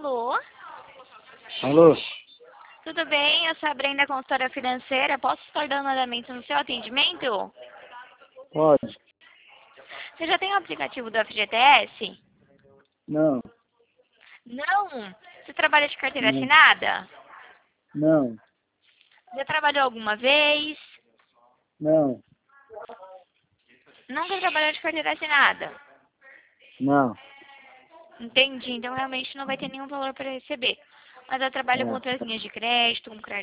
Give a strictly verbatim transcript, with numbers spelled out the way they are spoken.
Alô? Alô? Tudo bem? Eu sou a Brenda, consultora financeira. Posso estar dando andamento no seu atendimento? Pode? Você já tem o aplicativo do F G T S? Não, Não? Você trabalha de carteira não, assinada? não, Já trabalhou alguma vez? não, Nunca trabalhou de carteira assinada? não. Entendi. Então realmente não vai ter nenhum valor para receber. Mas eu trabalho com É. outras linhas de crédito, com